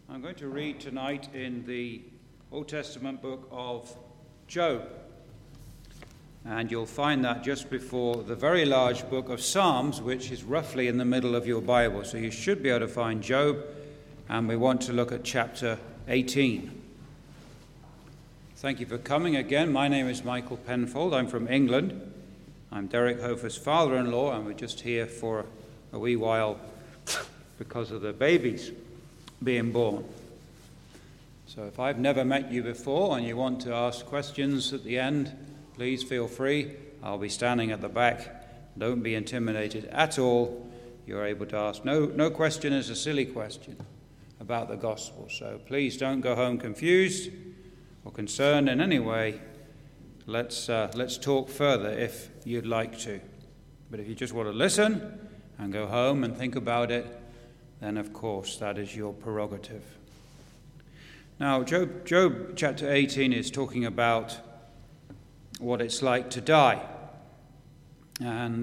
I'm going to read tonight in the Old Testament book of Job. And you'll find that just before the very large book of Psalms, which is roughly in the middle of your Bible. So you should be able to find Job, and we want to look at chapter 18. Thank you for coming again. My name is Michael Penfold. I'm from England. I'm Derek Hofer's father-in-law, and we're just here for a wee while because of the babies being born. So if I've never met you before and you want to ask questions at the end, please feel free. I'll be standing at the back. Don't be intimidated at all. You're able to ask. No question is a silly question about the gospel. So please don't go home confused or concerned in any way. Let's talk further if you'd like to. But if you just want to listen and go home and think about it, then of course that is your prerogative. Now, Job chapter 18 is talking about what it's like to die. And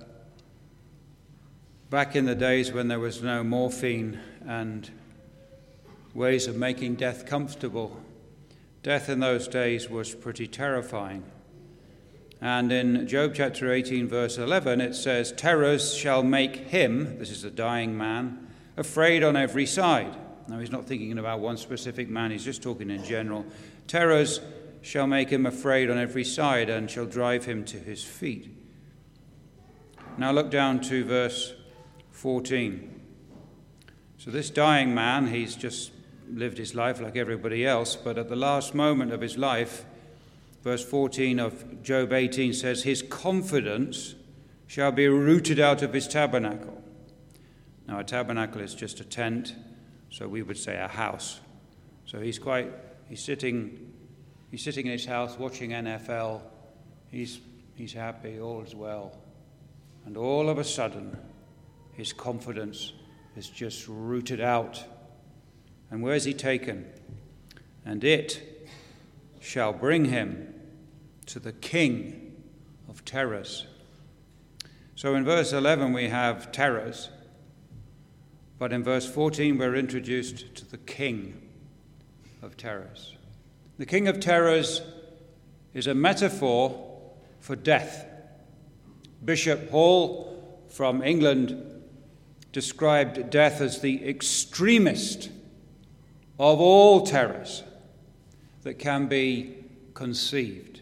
back in the days when there was no morphine and ways of making death comfortable, death in those days was pretty terrifying. And in Job chapter 18, verse 11, it says, "Terrors shall make him," this is a dying man, "afraid on every side." Now, he's not thinking about one specific man, he's just talking in general. "Terrors shall make him afraid on every side and shall drive him to his feet." Now look down to verse 14. So this dying man, he's just lived his life like everybody else, but at the last moment of his life, verse 14 of Job 18 says, "His confidence shall be rooted out of his tabernacle." Now a tabernacle is just a tent, so we would say a house. So he's sitting in his house watching NFL. He's happy, all is well. And all of a sudden, his confidence is just rooted out. And where's he taken? "And it shall bring him to the king of terrors." So in verse 11 we have terrors, but in verse 14 we're introduced to the king of terrors. The king of terrors is a metaphor for death. Bishop Hall from England described death as the extremist of all terrors that can be conceived.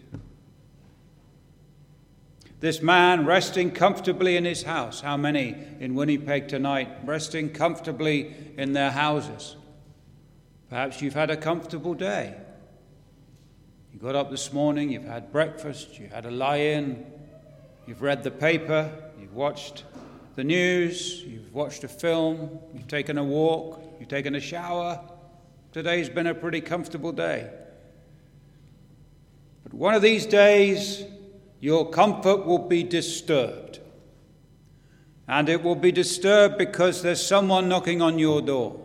This man resting comfortably in his house. How many in Winnipeg tonight resting comfortably in their houses? Perhaps you've had a comfortable day. You got up this morning, you've had breakfast, you had a lie-in, you've read the paper, you've watched the news, you've watched a film, you've taken a walk, you've taken a shower. Today's been a pretty comfortable day. But one of these days, your comfort will be disturbed. And it will be disturbed because there's someone knocking on your door.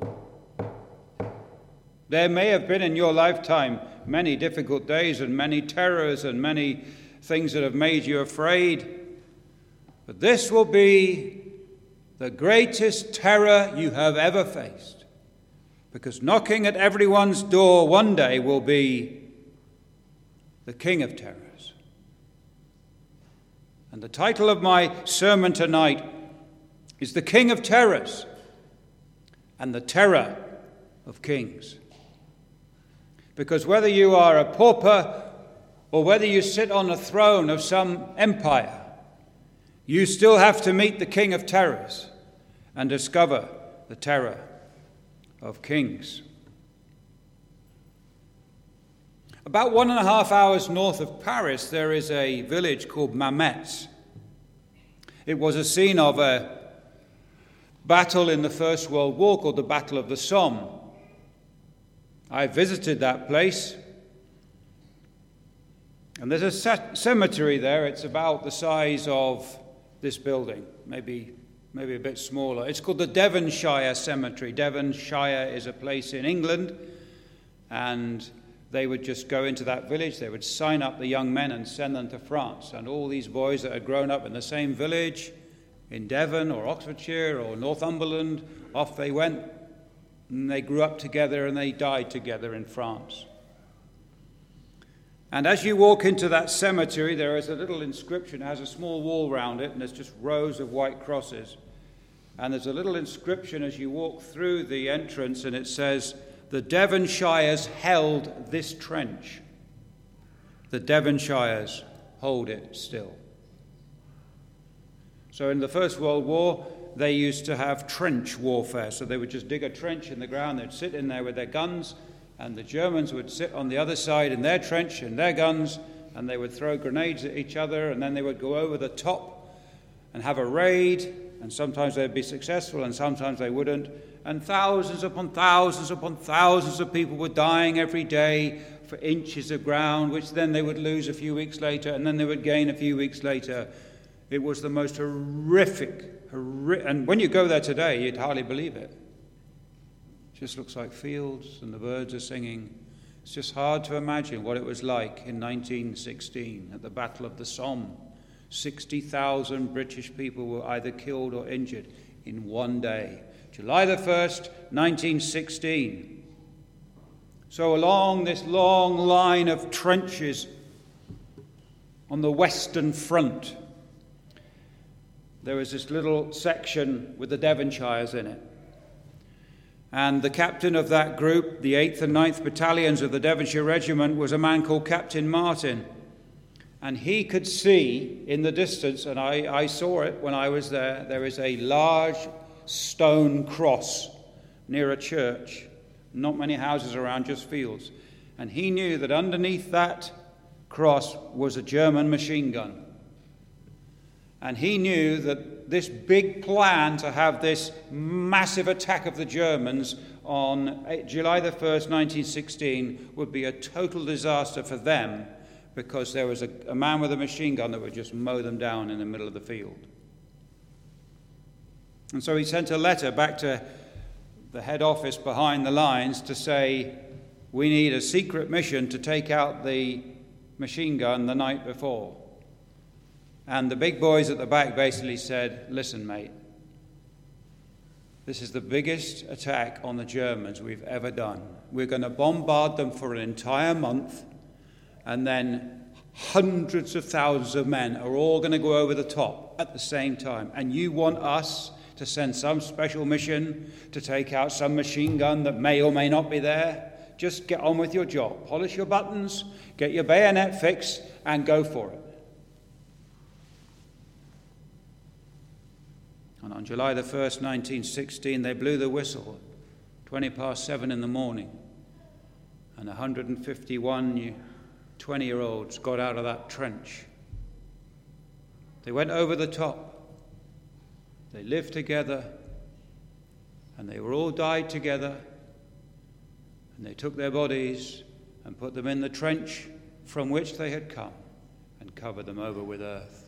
There may have been in your lifetime many difficult days and many terrors and many things that have made you afraid. But this will be the greatest terror you have ever faced. Because knocking at everyone's door one day will be the king of terrors. And the title of my sermon tonight is "The King of Terrors and the Terror of Kings." Because whether you are a pauper or whether you sit on the throne of some empire, you still have to meet the King of Terrors and discover the terror of kings. About 1.5 hours north of Paris, there is a village called Mametz. It was a scene of a battle in the First World War called the Battle of the Somme. I visited that place, and there's a cemetery there. It's about the size of this building, maybe a bit smaller. It's called the Devonshire Cemetery. Devonshire is a place in England, and they would just go into that village. They would sign up the young men and send them to France. And all these boys that had grown up in the same village in Devon or Oxfordshire or Northumberland, off they went And they grew up together and they died together in France. And as you walk into that cemetery, there is a little inscription. It has a small wall round it, and there's just rows of white crosses. And there's a little inscription as you walk through the entrance, and it says, "The Devonshires held this trench. The Devonshires hold it still." So in the First World War, they used to have trench warfare. So they would just dig a trench in the ground, they'd sit in there with their guns, and the Germans would sit on the other side in their trench and their guns, and they would throw grenades at each other, and then they would go over the top and have a raid, and sometimes they'd be successful and sometimes they wouldn't. And thousands upon thousands upon thousands of people were dying every day for inches of ground, which then they would lose a few weeks later, and then they would gain a few weeks later. It was the most horrific, and when you go there today, you'd hardly believe it. It just looks like fields and the birds are singing. It's just hard to imagine what it was like in 1916 at the Battle of the Somme. 60,000 British people were either killed or injured in one day. July the 1st, 1916. So along this long line of trenches on the Western Front, there was this little section with the Devonshires in it. And the captain of that group, the 8th and 9th Battalions of the Devonshire Regiment, was a man called Captain Martin. And he could see in the distance, and I saw it when I was there is a large stone cross near a church. Not many houses around, just fields. And he knew that underneath that cross was a German machine gun. And he knew that this big plan to have this massive attack of the Germans on July the 1st, 1916, would be a total disaster for them, because there was a man with a machine gun that would just mow them down in the middle of the field. And so he sent a letter back to the head office behind the lines to say, we need a secret mission to take out the machine gun the night before. And the big boys at the back basically said, listen, mate, this is the biggest attack on the Germans we've ever done. We're going to bombard them for an entire month, and then hundreds of thousands of men are all going to go over the top at the same time. And you want us to send some special mission to take out some machine gun that may or may not be there? Just get on with your job. Polish your buttons, get your bayonet fixed, and go for it. And on July the 1st, 1916, they blew the whistle, 20 past 7 in the morning, and 151 20-year-olds got out of that trench. They went over the top. They lived together, and they were all died together, and they took their bodies and put them in the trench from which they had come and covered them over with earth.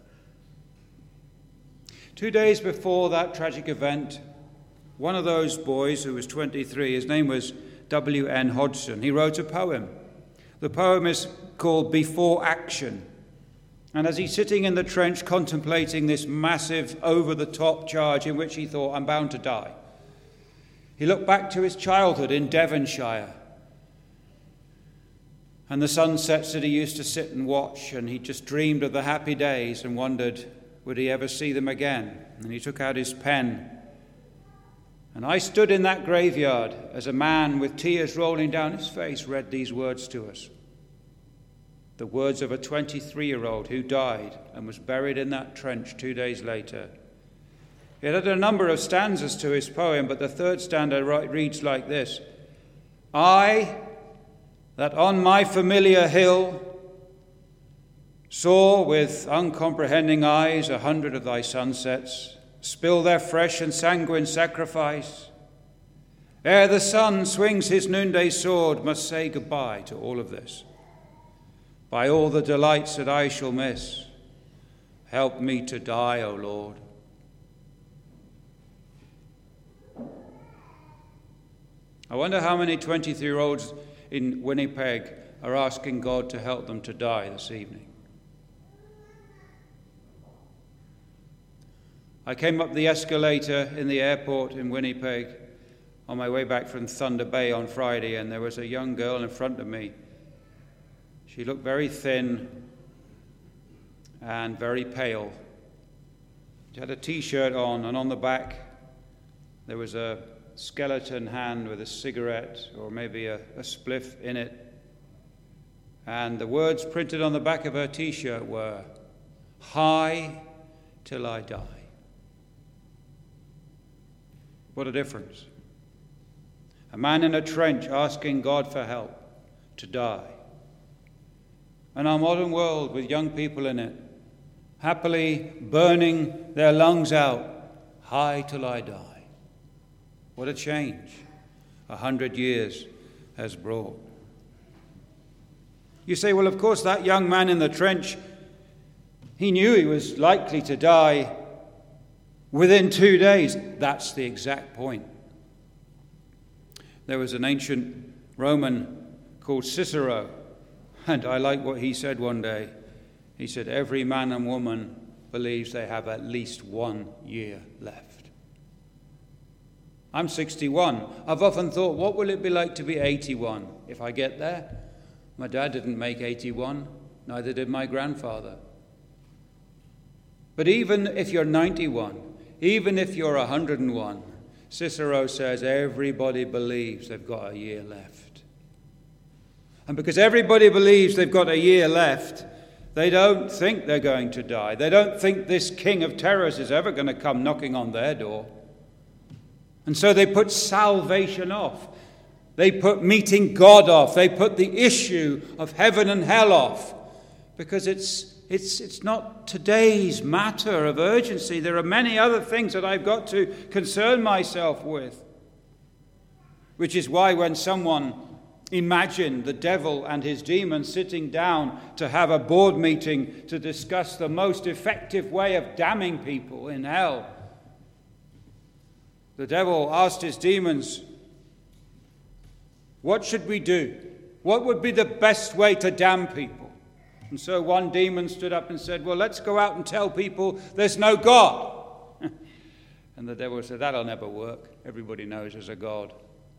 2 days before that tragic event, one of those boys, who was 23, his name was W.N. Hodgson, he wrote a poem. The poem is called Before Action. And as he's sitting in the trench contemplating this massive, over-the-top charge in which he thought, I'm bound to die, he looked back to his childhood in Devonshire and the sunsets that he used to sit and watch, and he just dreamed of the happy days and wondered, would he ever see them again? And he took out his pen. And I stood in that graveyard as a man with tears rolling down his face read these words to us. The words of a 23-year-old who died and was buried in that trench 2 days later. He had a number of stanzas to his poem, but the third stanza reads like this. I, that on my familiar hill, saw with uncomprehending eyes 100 of thy sunsets spill their fresh and sanguine sacrifice, ere the sun swings his noonday sword, must say goodbye to all of this. By all the delights that I shall miss, help me to die, O Lord. I wonder how many 23-year-olds in Winnipeg are asking God to help them to die this evening. I came up the escalator in the airport in Winnipeg, on my way back from Thunder Bay on Friday, and there was a young girl in front of me. She looked very thin and very pale. She had a T-shirt on, and on the back there was a skeleton hand with a cigarette or maybe a spliff in it. And the words printed on the back of her T-shirt were, "High till I die." What a difference. A man in a trench asking God for help to die. And our modern world with young people in it, happily burning their lungs out, high till I die. What a change 100 years has brought. You say, well, of course, that young man in the trench, he knew he was likely to die within 2 days. That's the exact point. There was an ancient Roman called Cicero, and I like what he said one day. He said, every man and woman believes they have at least 1 year left. I'm 61. I've often thought, what will it be like to be 81 if I get there? My dad didn't make 81, neither did my grandfather. But even if you're 91, even if you're 101, Cicero says everybody believes they've got a year left. And because everybody believes they've got a year left, they don't think they're going to die. They don't think this king of terrors is ever going to come knocking on their door. And so they put salvation off. They put meeting God off. They put the issue of heaven and hell off. Because it's not today's matter of urgency. There are many other things that I've got to concern myself with. Which is why when someone imagined the devil and his demons sitting down to have a board meeting to discuss the most effective way of damning people in hell, the devil asked his demons, what should we do? What would be the best way to damn people? And so one demon stood up and said, well, let's go out and tell people there's no God. And the devil said, that'll never work. Everybody knows there's a God.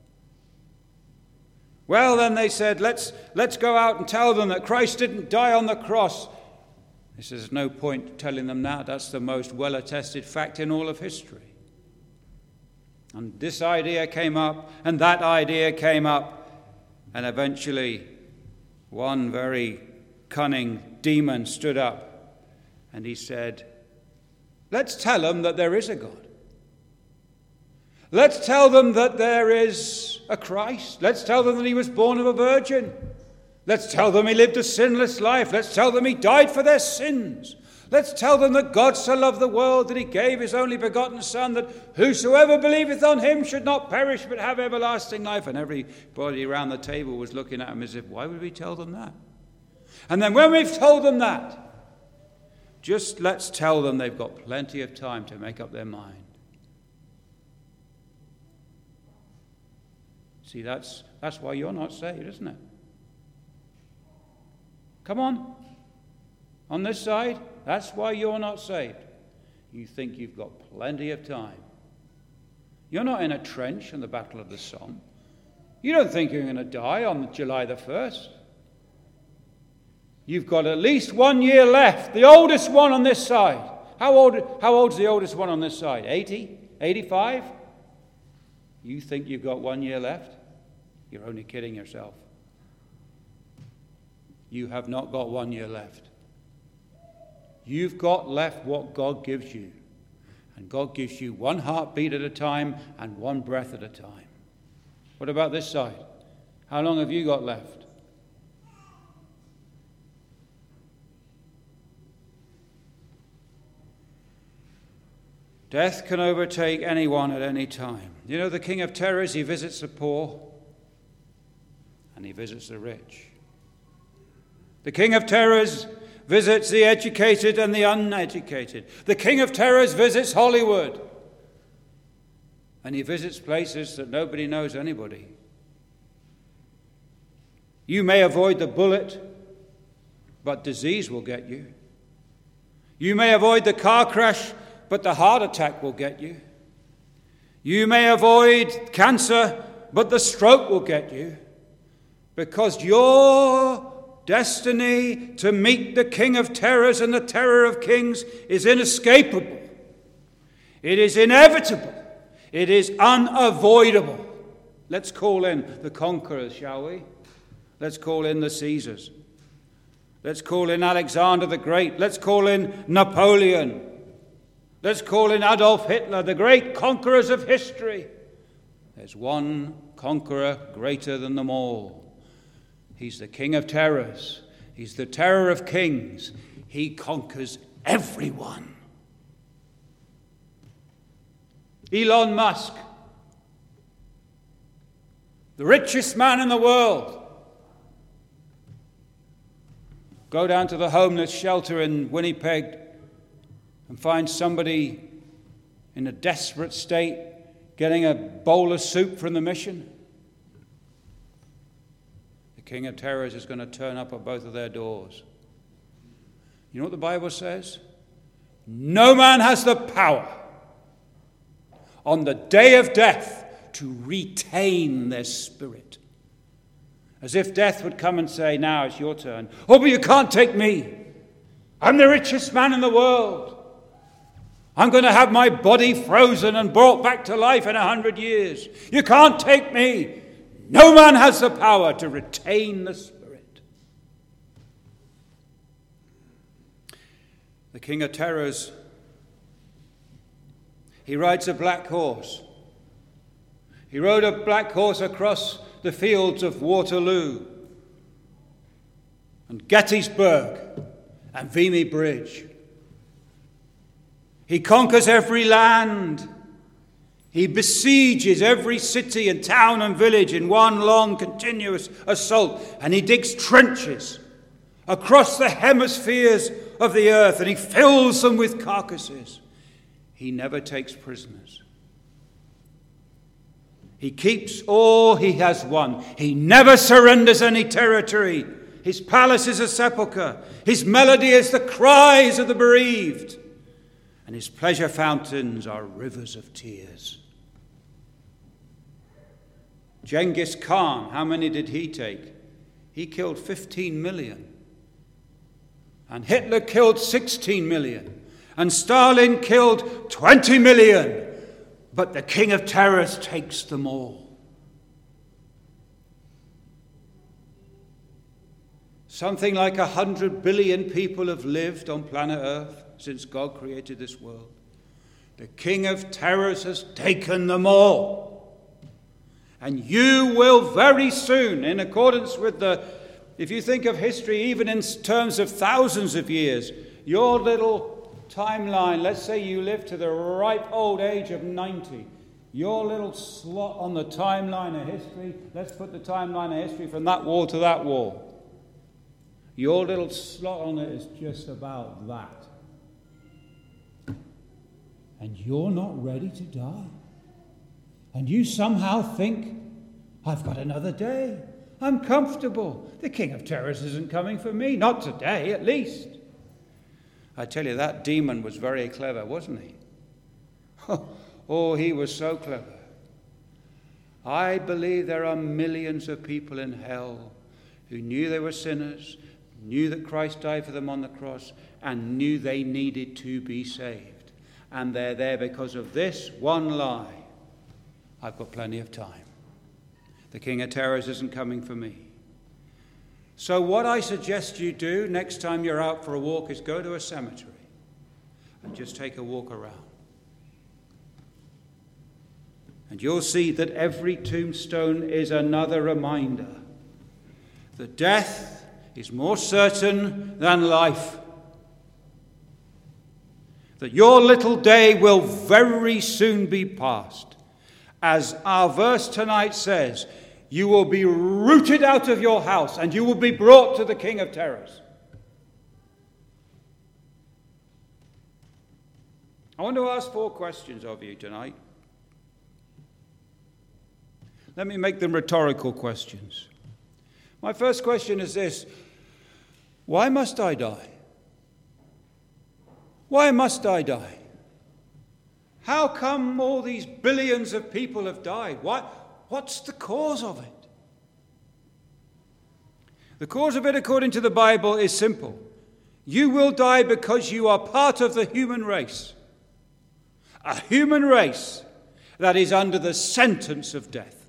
Well, then they said, let's go out and tell them that Christ didn't die on the cross. He says, there's no point telling them that. That's the most well-attested fact in all of history. And this idea came up, and that idea came up, and eventually one very cunning demon stood up, and he said, let's tell them that there is a God. Let's tell them that there is a Christ. Let's tell them that he was born of a virgin. Let's tell them he lived a sinless life. Let's tell them he died for their sins. Let's tell them that God so loved the world that he gave his only begotten Son, that whosoever believeth on him should not perish but have everlasting life. And everybody around the table was looking at him as if, why would we tell them that? And then when we've told them that, just let's tell them they've got plenty of time to make up their mind. See, that's why you're not saved, isn't it? Come on this side, that's why you're not saved. You think you've got plenty of time. You're not in a trench in the Battle of the Somme. You don't think you're going to die on July the 1st. You've got at least 1 year left, the oldest one on this side. How old's the oldest one on this side? 80? 85? You think you've got 1 year left? You're only kidding yourself. You have not got 1 year left. You've got left what God gives you. And God gives you one heartbeat at a time and one breath at a time. What about this side? How long have you got left? Death can overtake anyone at any time. You know, the king of terrors, he visits the poor and he visits the rich. The king of terrors visits the educated and the uneducated. The king of terrors visits Hollywood. And he visits places that nobody knows anybody. You may avoid the bullet, but disease will get you. You may avoid the car crash, but the heart attack will get you. You may avoid cancer, but the stroke will get you, because your destiny to meet the King of Terrors and the Terror of Kings is inescapable. It is inevitable. It is unavoidable. Let's call in the conquerors, shall we? Let's call in the Caesars. Let's call in Alexander the Great. Let's call in Napoleon. Let's call in Adolf Hitler, the great conquerors of history. There's one conqueror greater than them all. He's the King of Terrors. He's the Terror of Kings. He conquers everyone. Elon Musk, the richest man in the world. Go down to the homeless shelter in Winnipeg and find somebody in a desperate state getting a bowl of soup from the mission. The King of Terrors is going to turn up at both of their doors. You know what the Bible says? No man has the power on the day of death to retain their spirit. As if death would come and say, now it's your turn. Oh, but you can't take me. I'm the richest man in the world. I'm going to have my body frozen and brought back to life in 100 years. You can't take me. No man has the power to retain the spirit. The King of Terrors, he rides a black horse. He rode a black horse across the fields of Waterloo and Gettysburg and Vimy Bridge. He conquers every land. He besieges every city and town and village in one long continuous assault. And he digs trenches across the hemispheres of the earth, and he fills them with carcasses. He never takes prisoners. He keeps all he has won. He never surrenders any territory. His palace is a sepulchre. His melody is the cries of the bereaved. And his pleasure fountains are rivers of tears. Genghis Khan, how many did he take? He killed 15 million. And Hitler killed 16 million. And Stalin killed 20 million. But the King of Terrors takes them all. Something like 100 billion people have lived on planet Earth since God created this world. The King of Terrors has taken them all. And you will very soon, in accordance with if you think of history even in terms of thousands of years, your little timeline, let's say you live to the ripe old age of 90, your little slot on the timeline of history, let's put the timeline of history from that wall to that wall. Your little slot on it is just about that. And you're not ready to die. And you somehow think, I've got another day. I'm comfortable. The King of Terrors isn't coming for me. Not today, at least. I tell you, that demon was very clever, wasn't he? Oh, he was so clever. I believe there are millions of people in hell who knew they were sinners, knew that Christ died for them on the cross, and knew they needed to be saved. And they're there because of this one lie. I've got plenty of time. The King of Terrors isn't coming for me. So what I suggest you do next time you're out for a walk is go to a cemetery and just take a walk around. And you'll see that every tombstone is another reminder that death is more certain than life. That your little day will very soon be past. As our verse tonight says, you will be rooted out of your house and you will be brought to the King of Terrors. I want to ask 4 questions of you tonight. Let me make them rhetorical questions. My first question is this: why must I die? Why must I die? How come all these billions of people have died? What's the cause of it? The cause of it, according to the Bible, is simple. You will die because you are part of the human race. A human race that is under the sentence of death.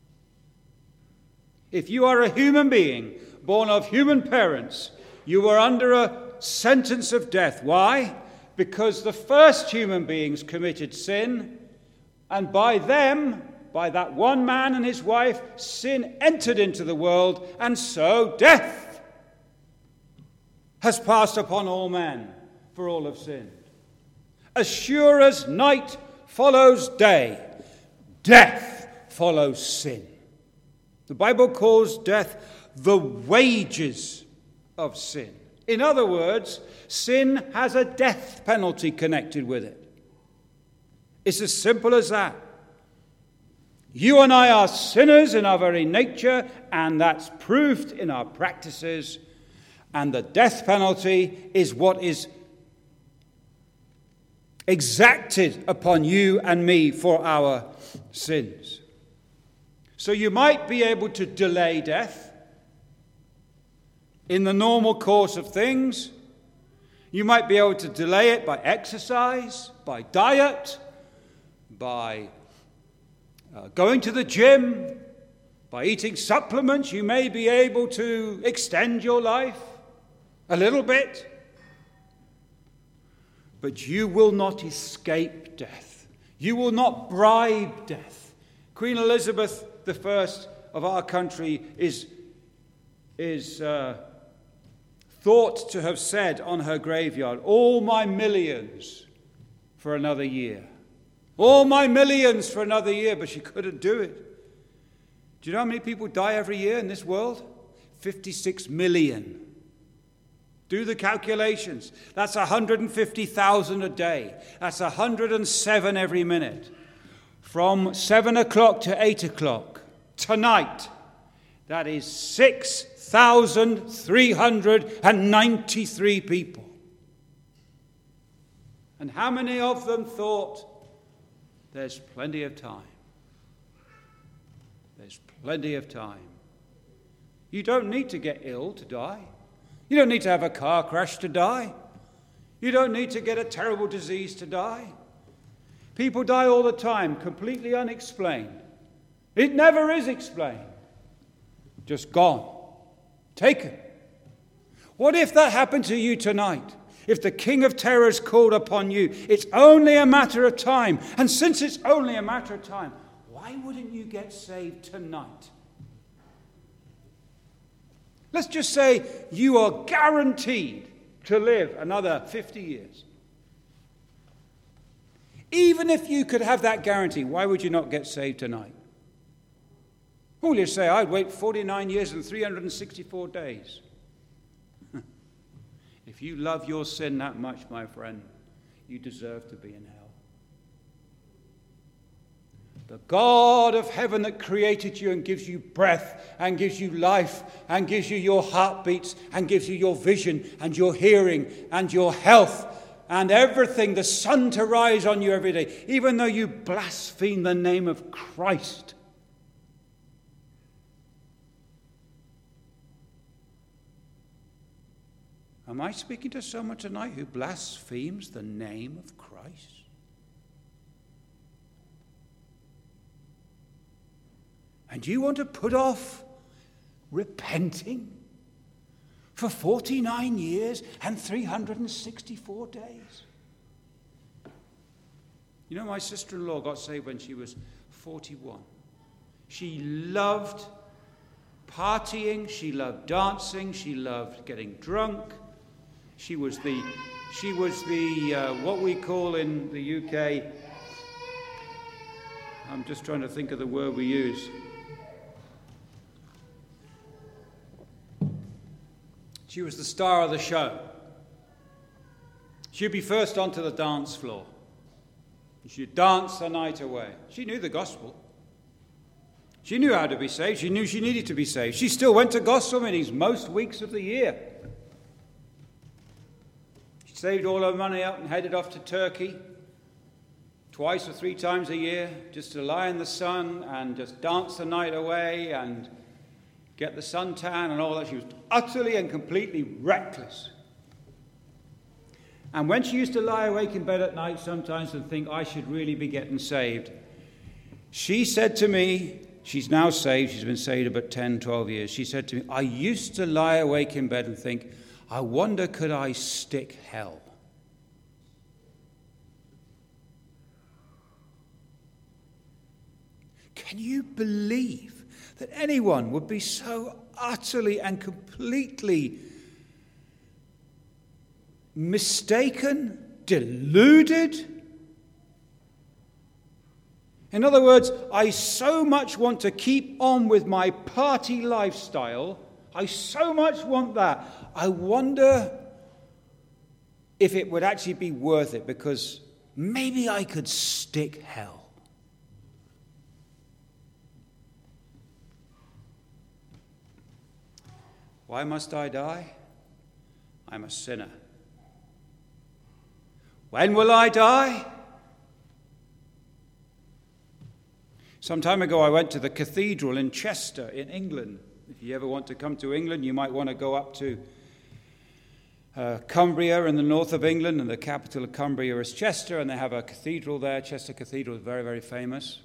If you are a human being born of human parents, you are under a sentence of death. Why? Because the first human beings committed sin, and by them, by that one man and his wife, sin entered into the world, and so death has passed upon all men, for all have sinned. As sure as night follows day, death follows sin. The Bible calls death the wages of sin. In other words, sin has a death penalty connected with it. It's as simple as that. You and I are sinners in our very nature, and that's proved in our practices. And the death penalty is what is exacted upon you and me for our sins. So you might be able to delay death in the normal course of things. You might be able to delay it by exercise, by diet, by going to the gym, by eating supplements. You may be able to extend your life a little bit. But you will not escape death. You will not bribe death. Queen Elizabeth I of our country is thought to have said on her graveyard, all my millions for another year. All my millions for another year, but she couldn't do it. Do you know how many people die every year in this world? 56 million. Do the calculations. That's 150,000 a day. That's 107 every minute. From 7 o'clock to 8 o'clock tonight, that is 6,393 people. And how many of them thought, there's plenty of time? There's plenty of time. You don't need to get ill to die. You don't need to have a car crash to die. You don't need to get a terrible disease to die. People die all the time, completely unexplained. It never is explained. Just gone. Taken. What if that happened to you tonight? If the King of Terrors called upon you, it's only a matter of time. And since it's only a matter of time, why wouldn't you get saved tonight? Let's just say you are guaranteed to live another 50 years. Even if you could have that guarantee, why would you not get saved tonight? Well, you say, I'd wait 49 years and 364 days. If you love your sin that much, my friend, you deserve to be in hell. The God of heaven that created you and gives you breath and gives you life and gives you your heartbeats and gives you your vision and your hearing and your health and everything, the sun to rise on you every day, even though you blaspheme the name of Christ. Am I speaking to someone tonight who blasphemes the name of Christ? And you want to put off repenting for 49 years and 364 days? You know, my sister-in-law got saved when she was 41. She loved partying, she loved dancing, she loved getting drunk. She was the what we call in the UK, I'm just trying to think of the word we use. She was the star of the show. She'd be first onto the dance floor. She'd dance the night away. She knew the gospel. She knew how to be saved. She knew she needed to be saved. She still went to gospel meetings most weeks of the year. She saved all her money up and headed off to Turkey. twice or three times a year, just to lie in the sun and just dance the night away and get the suntan and all that. She was utterly and completely reckless. And when she used to lie awake in bed at night sometimes and think, I should really be getting saved, she said to me, she's now saved, she's been saved about 10, 12 years, she said to me, I used to lie awake in bed and think, I wonder could I stick hell? Can you believe that anyone would be so utterly and completely mistaken, deluded? In other words, I so much want to keep on with my party lifestyle. I so much want that. I wonder if it would actually be worth it, because maybe I could stick hell. Why must I die? I'm a sinner. When will I die? Some time ago I went to the cathedral in Chester in England. If you ever want to come to England, you might want to go up to Cumbria in the north of England, and the capital of Cumbria is Chester, and they have a cathedral there. Chester Cathedral is very, very famous.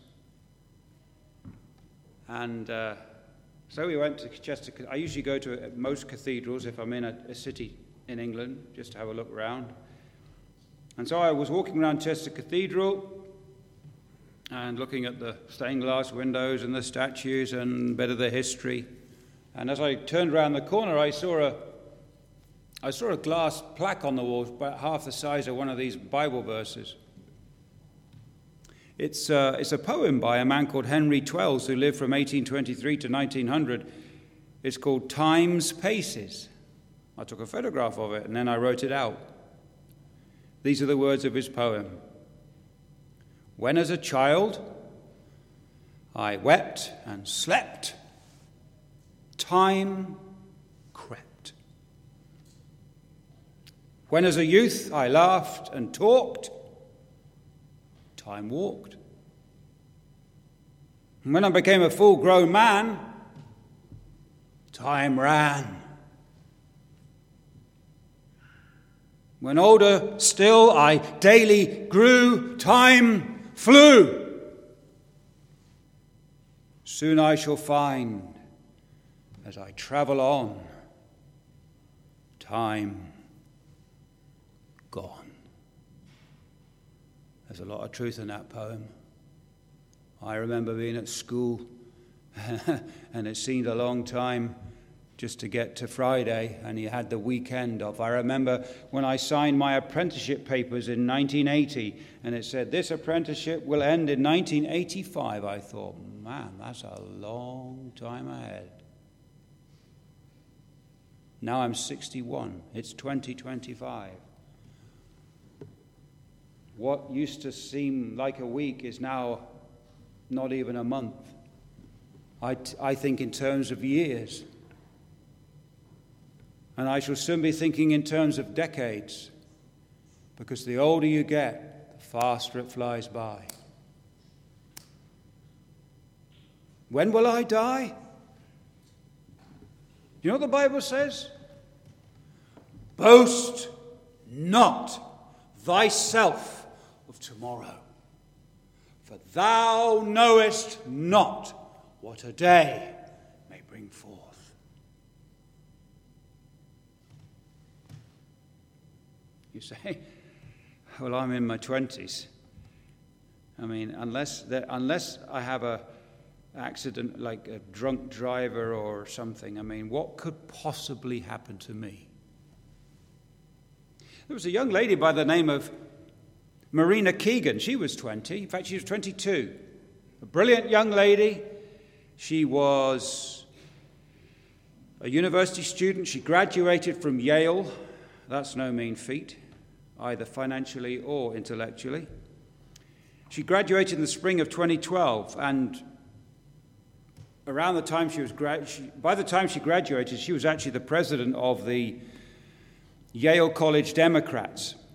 And so we went to Chester. I usually go to most cathedrals if I'm in a city in England, just to have a look around. And so I was walking around Chester Cathedral and looking at the stained glass windows and the statues and a bit of the history. And as I turned around the corner, I saw a glass plaque on the wall, about half the size of one of these Bible verses. It's a poem by a man called Henry Twells, who lived from 1823 to 1900. It's called Time's Paces. I took a photograph of it and then I wrote it out. These are the words of his poem. When as a child I wept and slept, time crept. When as a youth I laughed and talked, time walked. And when I became a full-grown man, time ran. When older still I daily grew, time flew. Soon I shall find, as I travel on, time gone. There's a lot of truth in that poem. I remember being at school and it seemed a long time just to get to Friday, and you had the weekend off. I remember when I signed my apprenticeship papers in 1980, and it said, this apprenticeship will end in 1985. I thought, man, that's a long time ahead. Now I'm 61. It's 2025. What used to seem like a week is now not even a month. I think in terms of years. And I shall soon be thinking in terms of decades, because the older you get, the faster it flies by. When will I die? You know what the Bible says? Boast not thyself of tomorrow, for thou knowest not what a day may bring forth. You say, well, I'm in my 20s. I mean, unless I have a accident like a drunk driver or something, I mean, what could possibly happen to me? There was a young lady by the name of Marina Keegan. She was 20. In fact, she was 22. A brilliant young lady. She was a university student. She graduated from Yale. That's no mean feat, either financially or intellectually. She graduated in the spring of 2012, and around the time by the time she graduated, she was actually the president of the Yale College Democrats.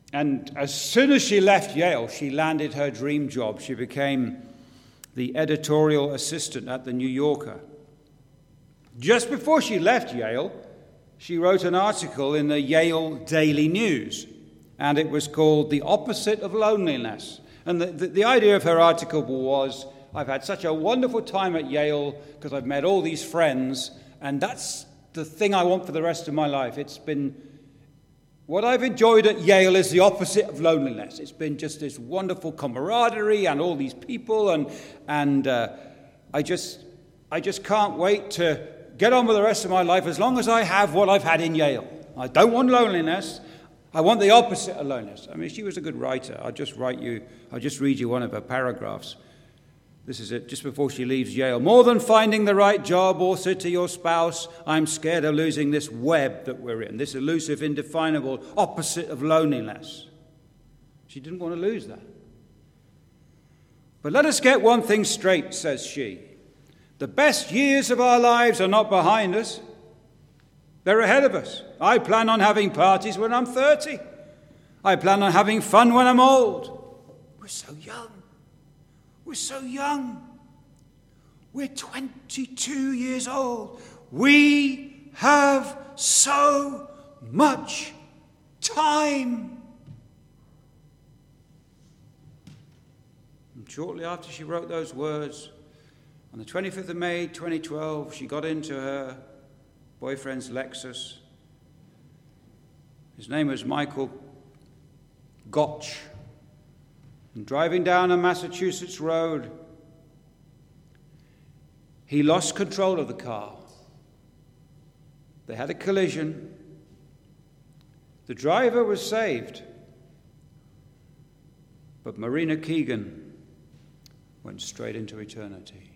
And as soon as she left Yale, she landed her dream job. She became the editorial assistant at the New Yorker. Just before she left Yale, she wrote an article in the Yale Daily News, and it was called The Opposite of Loneliness. And the idea of her article was, I've had such a wonderful time at Yale because I've met all these friends, and that's the thing I want for the rest of my life. What I've enjoyed at Yale is the opposite of loneliness. It's been just this wonderful camaraderie and all these people, and I just can't wait to get on with the rest of my life as long as I have what I've had in Yale. I don't want loneliness. I want the opposite of loneliness. I mean, she was a good writer. I'll just read you one of her paragraphs. This is it, just before she leaves Yale. More than finding the right job or city or spouse, I'm scared of losing this web that we're in, this elusive, indefinable opposite of loneliness. She didn't want to lose that. But let us get one thing straight, says she. The best years of our lives are not behind us. They're ahead of us. I plan on having parties when I'm 30. I plan on having fun when I'm old. We're so young. We're so young. We're 22 years old. We have so much time. And shortly after she wrote those words, on the 25th of May, 2012, she got into her boyfriend's Lexus. His name was Michael Gotch. And driving down a Massachusetts road, he lost control of the car. They had a collision. The driver was saved, but Marina Keegan went straight into eternity.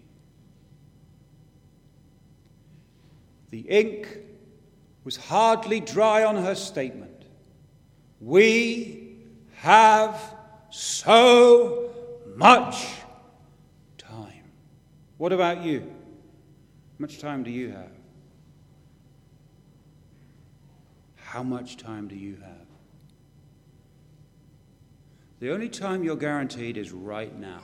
The ink was hardly dry on her statement. We have so much time. What about you? How much time do you have? How much time do you have? The only time you're guaranteed is right now.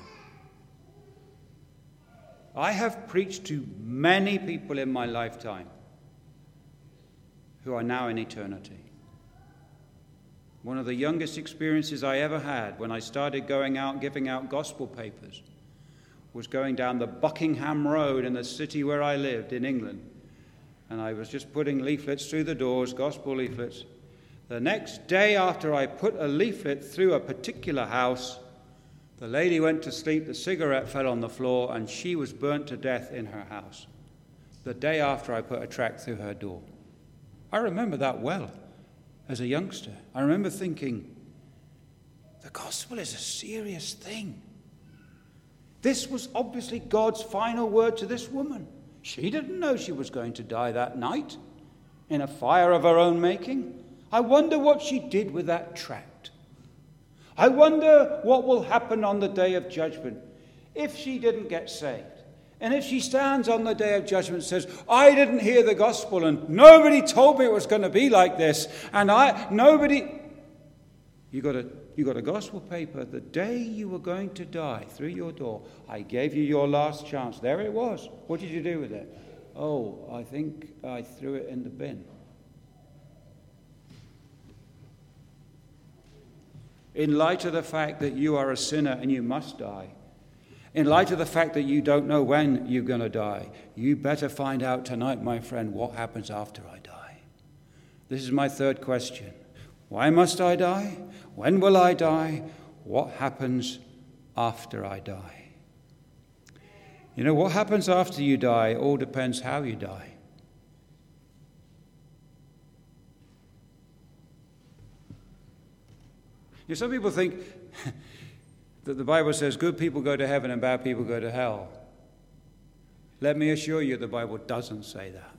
I have preached to many people in my lifetime who are now in eternity. One of the youngest experiences I ever had when I started going out giving out gospel papers was going down the Buckingham Road in the city where I lived in England. And I was just putting leaflets through the doors, gospel leaflets. The next day after I put a leaflet through a particular house, the lady went to sleep, the cigarette fell on the floor, and she was burnt to death in her house. The day after I put a tract through her door. I remember that well as a youngster. I remember thinking, the gospel is a serious thing. This was obviously God's final word to this woman. She didn't know she was going to die that night in a fire of her own making. I wonder what she did with that tract. I wonder what will happen on the day of judgment if she didn't get saved. And if she stands on the day of judgment and says, I didn't hear the gospel and nobody told me it was going to be like this, and you got a gospel paper the day you were going to die through your door. I gave you your last chance. There it was. What did you do with it? Oh, I think I threw it in the bin. In light of the fact that you are a sinner and you must die, in light of the fact that you don't know when you're going to die, you better find out tonight, my friend, what happens after I die. This is my third question. Why must I die? When will I die? What happens after I die? You know, what happens after you die all depends how you die. You know, some people think that the Bible says good people go to heaven and bad people go to hell. Let me assure you the Bible doesn't say that.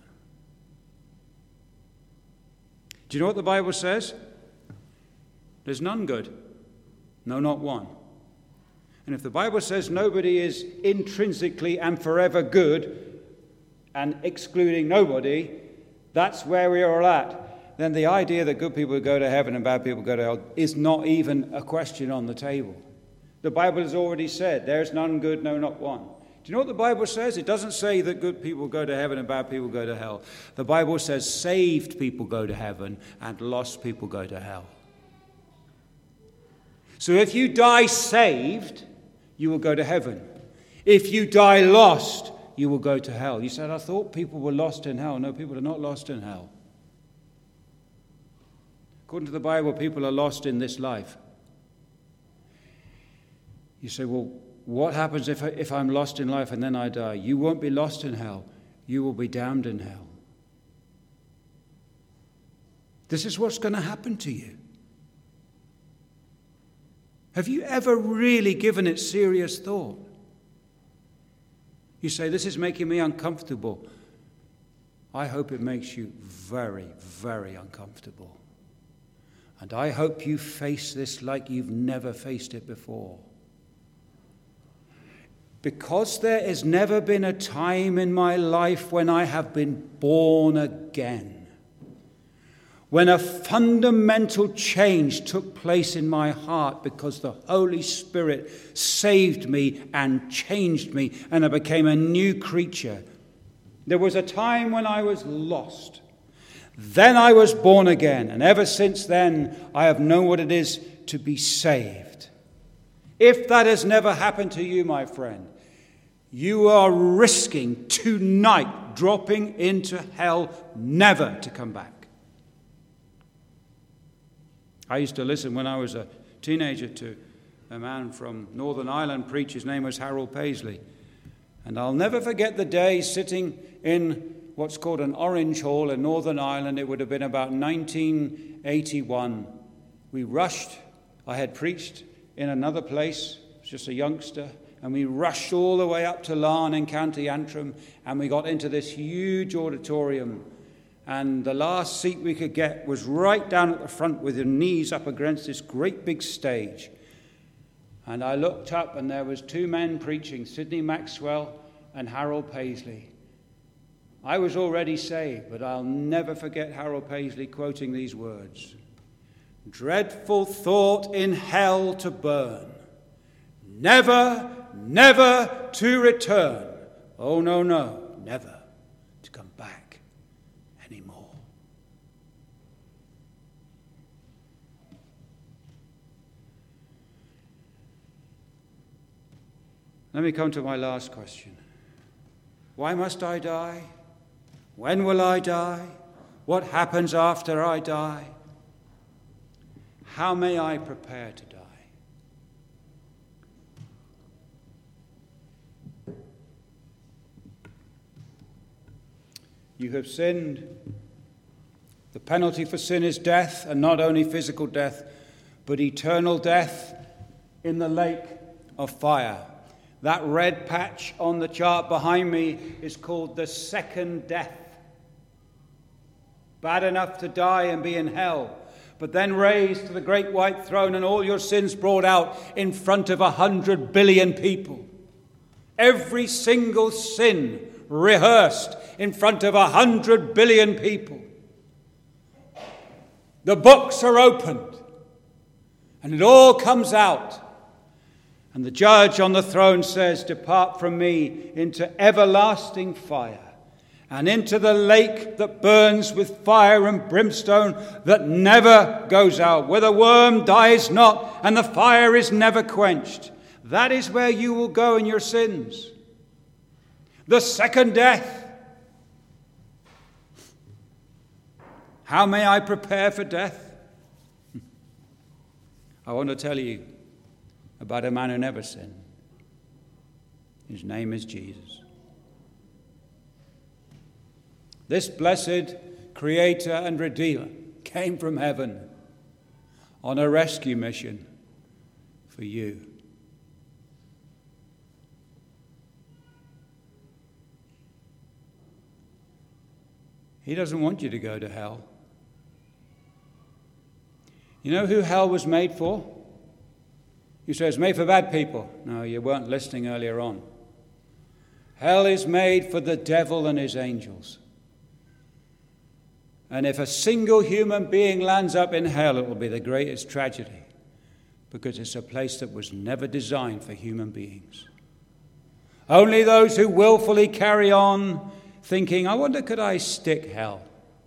Do you know what the Bible says? There's none good. No, not one. And if the Bible says nobody is intrinsically and forever good and excluding nobody, that's where we are at. then the idea that good people go to heaven and bad people go to hell is not even a question on the table. The Bible has already said, there's none good, no, not one. Do you know what the Bible says? It doesn't say that good people go to heaven and bad people go to hell. The Bible says saved people go to heaven and lost people go to hell. So if you die saved, you will go to heaven. If you die lost, you will go to hell. You said, I thought people were lost in hell. No, people are not lost in hell. According to the Bible, people are lost in this life. You say, well, what happens if I'm lost in life and then I die? You won't be lost in hell. You will be damned in hell. This is what's going to happen to you. Have you ever really given it serious thought? You say, this is making me uncomfortable. I hope it makes you very, very uncomfortable. And I hope you face this like you've never faced it before. Because there has never been a time in my life when I have been born again, when a fundamental change took place in my heart because the Holy Spirit saved me and changed me and I became a new creature. There was a time when I was lost. Then I was born again, and ever since then I have known what it is to be saved. If that has never happened to you, my friend, you are risking tonight dropping into hell, never to come back. I used to listen when I was a teenager to a man from Northern Ireland preach. His name was Harold Paisley. And I'll never forget the day sitting in what's called an Orange Hall in Northern Ireland. It would have been about 1981. We rushed. I had preached in another place, just a youngster, and we rushed all the way up to Larne in County Antrim, and we got into this huge auditorium. And the last seat we could get was right down at the front with your knees up against this great big stage. And I looked up, and there was two men preaching, Sidney Maxwell and Harold Paisley. I was already saved, but I'll never forget Harold Paisley quoting these words. Dreadful thought in hell to burn, never, never to return. Oh, no, no, never to come back anymore. Let me come to my last question. Why must I die? When will I die? What happens after I die? How may I prepare to die? You have sinned. The penalty for sin is death, and not only physical death, but eternal death in the lake of fire. That red patch on the chart behind me is called the second death. Bad enough to die and be in hell, but then raised to the great white throne and all your sins brought out in front of 100 billion people. Every single sin rehearsed in front of 100 billion people. The books are opened and it all comes out. And the judge on the throne says, depart from me into everlasting fire and into the lake that burns with fire and brimstone that never goes out, where the worm dies not and the fire is never quenched. That is where you will go in your sins. The second death. How may I prepare for death? I want to tell you about a man who never sinned. His name is Jesus. This blessed Creator and Redeemer came from heaven on a rescue mission for you. He doesn't want you to go to hell. You know who hell was made for? You say it's made for bad people. No, you weren't listening earlier on. Hell is made for the devil and his angels. And if a single human being lands up in hell, it will be the greatest tragedy, because it's a place that was never designed for human beings. Only those who willfully carry on thinking, I wonder, could I stick hell?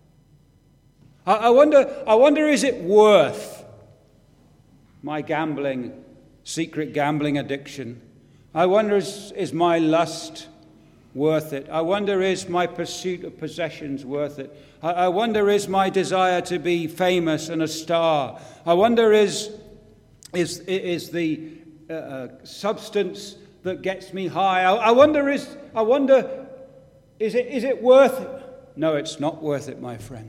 I wonder, is it worth my gambling, secret gambling addiction? I wonder, is my lust worth it? I wonder, is my pursuit of possessions worth it? I wonder, is my desire to be famous and a star? I wonder, is the substance that gets me high? I wonder, is it worth it? No, it's not worth it, my friend.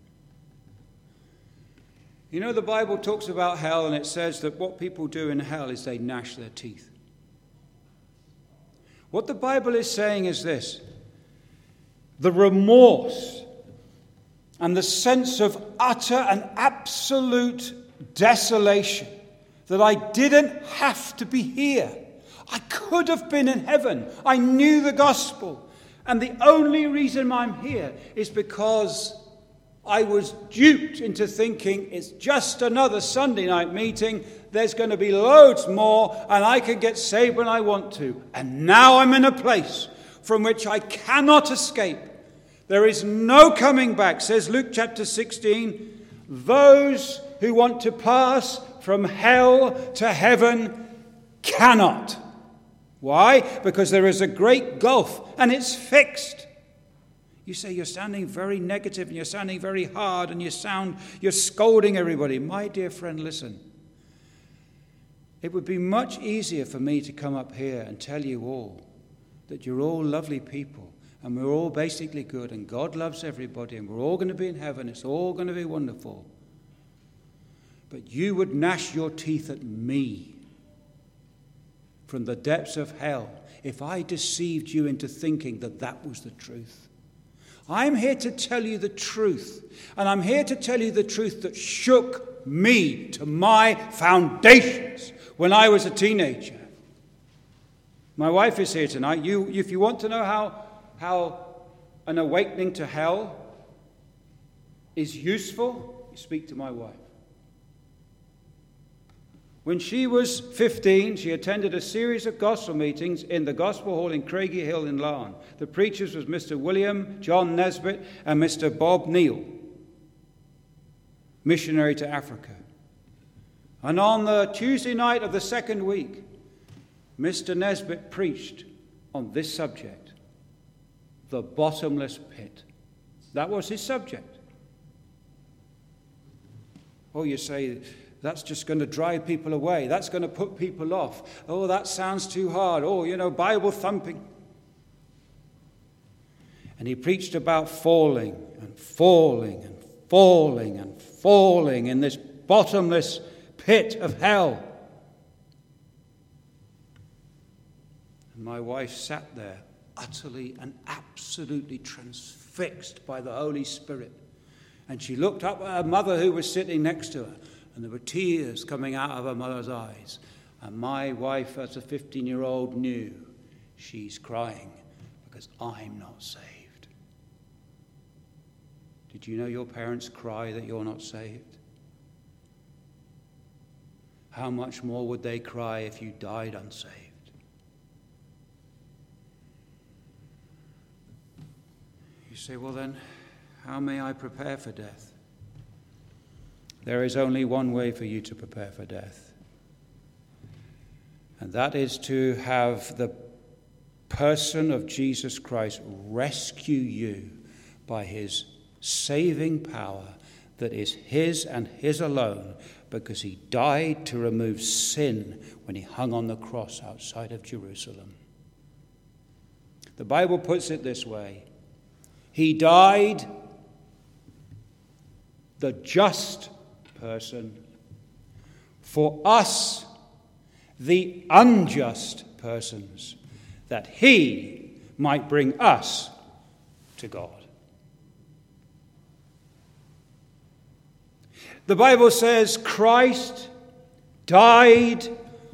You know, the Bible talks about hell, and it says that what people do in hell is they gnash their teeth. What the Bible is saying is this: the remorse and the sense of utter and absolute desolation that I didn't have to be here. I could have been in heaven. I knew the gospel. And the only reason I'm here is because I was duped into thinking it's just another Sunday night meeting. There's going to be loads more, and I can get saved when I want to. And now I'm in a place from which I cannot escape. There is no coming back, says Luke chapter 16. Those who want to pass from hell to heaven cannot. Why? Because there is a great gulf, and it's fixed. You say you're sounding very negative, and you're sounding very hard, and you're scolding everybody. My dear friend, listen. It would be much easier for me to come up here and tell you all that you're all lovely people, and we're all basically good, and God loves everybody, and we're all going to be in heaven. It's all going to be wonderful. But you would gnash your teeth at me from the depths of hell if I deceived you into thinking that that was the truth. I'm here to tell you the truth, and I'm here to tell you the truth that shook me to my foundations when I was a teenager. My wife is here tonight. If you want to know how an awakening to hell is useful, you speak to my wife. When she was 15, she attended a series of gospel meetings in the Gospel Hall in Craigie Hill in Larne. The preachers was Mr. William John Nesbitt and Mr. Bob Neal, missionary to Africa. And on the Tuesday night of the second week, Mr. Nesbitt preached on this subject, the bottomless pit. That was his subject. Oh, you say, that's just going to drive people away. That's going to put people off. Oh, that sounds too hard. Oh, Bible thumping. And he preached about falling and falling and falling and falling in this bottomless pit of hell. And my wife sat there utterly and absolutely transfixed by the Holy Spirit. And she looked up at her mother who was sitting next to her. And there were tears coming out of her mother's eyes. And my wife, as a 15-year-old, knew she's crying because I'm not saved. Did you know your parents cry that you're not saved? How much more would they cry if you died unsaved? You say, well then, how may I prepare for death? There is only one way for you to prepare for death. And that is to have the person of Jesus Christ rescue you by his saving power that is his and his alone, because he died to remove sin when he hung on the cross outside of Jerusalem. The Bible puts it this way: he died, the just person, for us, the unjust persons, that he might bring us to God. The Bible says Christ died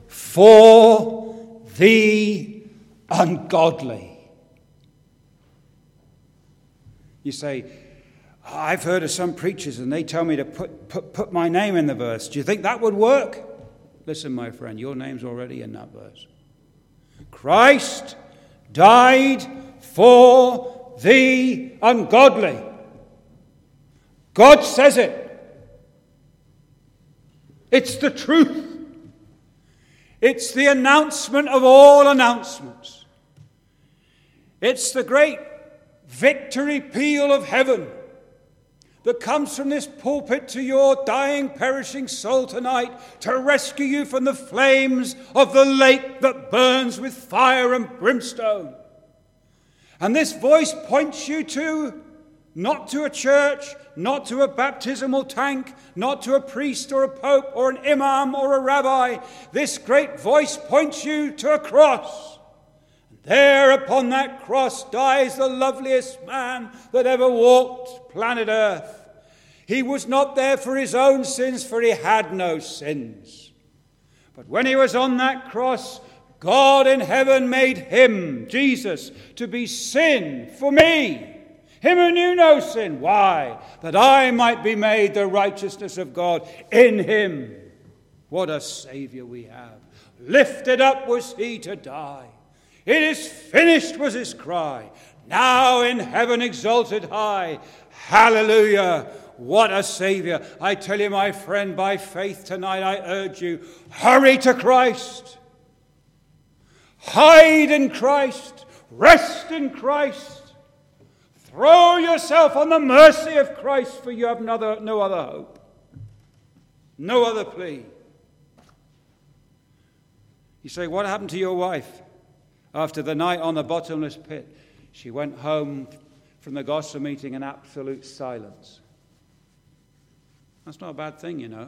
for the ungodly. You say, I've heard of some preachers and they tell me to put my name in the verse. Do you think that would work? Listen, my friend, your name's already in that verse. Christ died for the ungodly. God says it. It's the truth. It's the announcement of all announcements. It's the great victory peal of heaven that comes from this pulpit to your dying, perishing soul tonight to rescue you from the flames of the lake that burns with fire and brimstone. And this voice points you to, not to a church, not to a baptismal tank, not to a priest or a pope or an imam or a rabbi. This great voice points you to a cross. There upon that cross dies the loveliest man that ever walked planet Earth. He was not there for his own sins, for he had no sins. But when he was on that cross, God in heaven made him, Jesus, to be sin for me. Him who knew no sin. Why? That I might be made the righteousness of God in him. What a Savior we have. Lifted up was he to die. It is finished was his cry. Now in heaven exalted high. Hallelujah. What a Savior. I tell you, my friend, by faith tonight I urge you, hurry to Christ. Hide in Christ. Rest in Christ. Throw yourself on the mercy of Christ, for you have no other hope. No other plea. You say, what happened to your wife? After the night on the bottomless pit, she went home from the gospel meeting in absolute silence. That's not a bad thing, you know.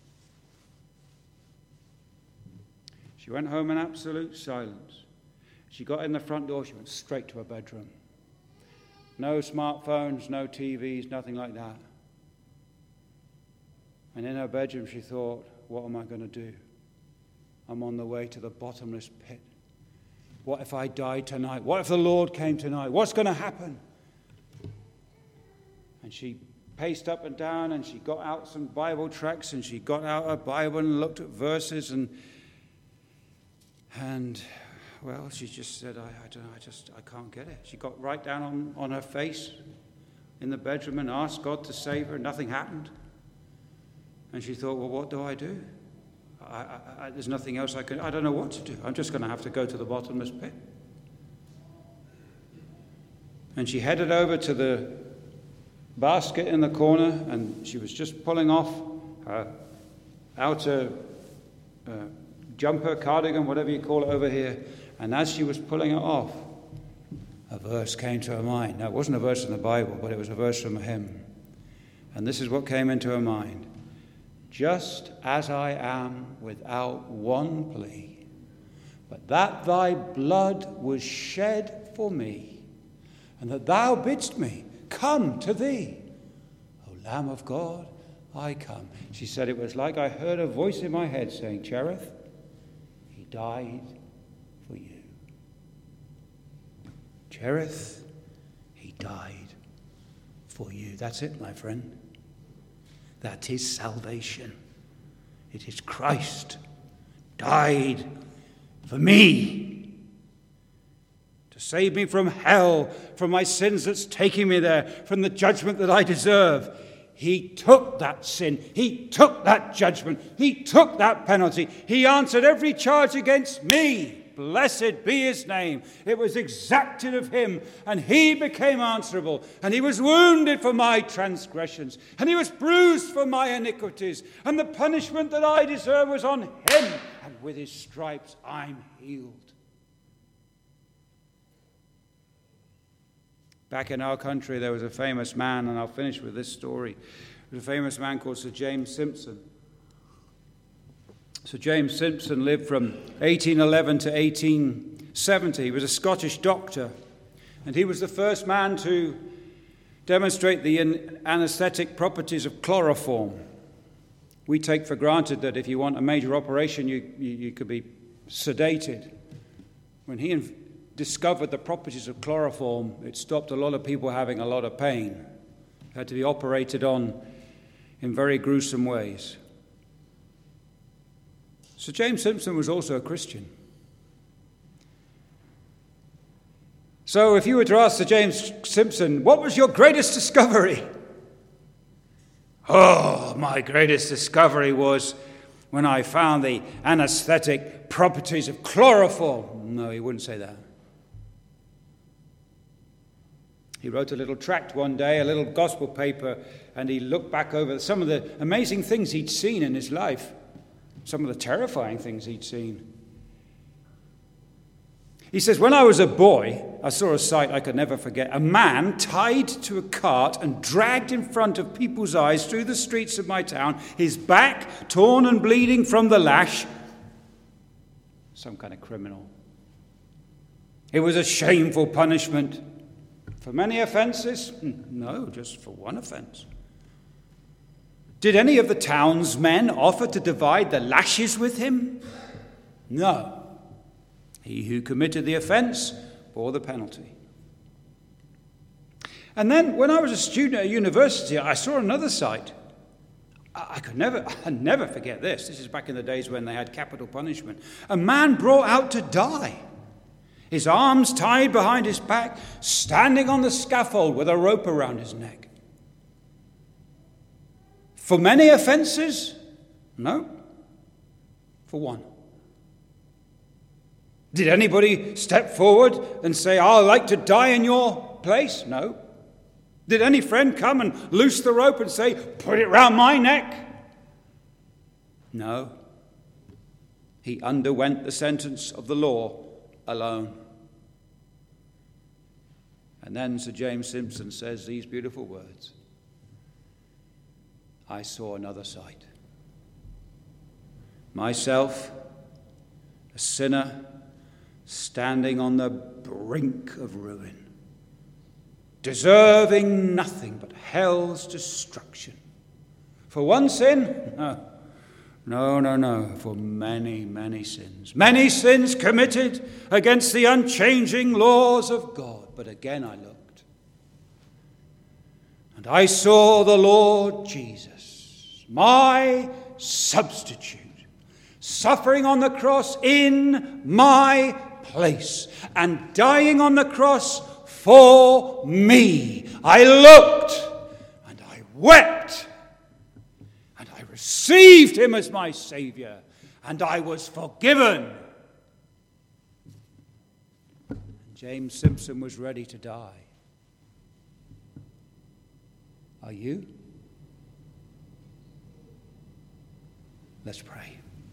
She went home in absolute silence. She got in the front door, she went straight to her bedroom. No smartphones, no TVs, nothing like that. And in her bedroom she thought, what am I going to do? I'm on the way to the bottomless pit. What if I died tonight? What if the Lord came tonight? What's going to happen? And she paced up and down and she got out some Bible tracts and she got out her Bible and looked at verses and well, she just said, I don't know, I can't get it. She got right down on her face in the bedroom and asked God to save her. Nothing happened. And she thought, well, what do I do? There's nothing else I don't know what to do. I'm just going to have to go to the bottomless pit. And she headed over to the basket in the corner, and she was just pulling off her outer jumper, cardigan, whatever you call it over here. And as she was pulling it off, a verse came to her mind. Now, it wasn't a verse in the Bible, but it was a verse from a hymn. And this is what came into her mind. Just as I am without one plea, but that thy blood was shed for me, and that thou bidst me come to thee. O Lamb of God, I come. She said, it was like I heard a voice in my head saying, Cherith, he died for you. Cherith, he died for you. That's it, my friend. That is salvation. It is Christ died for me to save me from hell, from my sins that's taking me there, from the judgment that I deserve. He took that sin. He took that judgment. He took that penalty. He answered every charge against me. Blessed be his name. It was exacted of him, and he became answerable. And he was wounded for my transgressions, and he was bruised for my iniquities. And the punishment that I deserve was on him, and with his stripes I'm healed. Back in our country, there was a famous man, and I'll finish with this story. There was a famous man called Sir James Simpson. Sir James Simpson lived from 1811 to 1870. He was a Scottish doctor, and he was the first man to demonstrate the anesthetic properties of chloroform. We take for granted that if you want a major operation, you could be sedated. When he discovered the properties of chloroform, it stopped a lot of people having a lot of pain. had to be operated on in very gruesome ways. Sir James Simpson was also a Christian. So if you were to ask Sir James Simpson, what was your greatest discovery? Oh, my greatest discovery was when I found the anesthetic properties of chloroform. No, he wouldn't say that. He wrote a little tract one day, a little gospel paper, and he looked back over some of the amazing things he'd seen in his life, some of the terrifying things he'd seen. He says, when I was a boy, I saw a sight I could never forget. A man tied to a cart and dragged in front of people's eyes through the streets of my town, his back torn and bleeding from the lash. Some kind of criminal. It was a shameful punishment. For many offenses? No, just for one offense. Did any of the townsmen offer to divide the lashes with him? No. He who committed the offense bore the penalty. And then when I was a student at university, I saw another sight. I'd never forget this. This is back in the days when they had capital punishment. A man brought out to die, his arms tied behind his back, standing on the scaffold with a rope around his neck. For many offenses? No. For one. Did anybody step forward and say, I'd like to die in your place? No. Did any friend come and loose the rope and say, put it round my neck? No. He underwent the sentence of the law alone. And then Sir James Simpson says these beautiful words. I saw another sight. Myself, a sinner, standing on the brink of ruin, deserving nothing but hell's destruction. For one sin? No, for many, many sins. Many sins committed against the unchanging laws of God. But again I looked, and I saw the Lord Jesus, my substitute, suffering on the cross in my place and dying on the cross for me. I looked and I wept and I received him as my Savior and I was forgiven. And James Simpson was ready to die. Are you? Let's pray.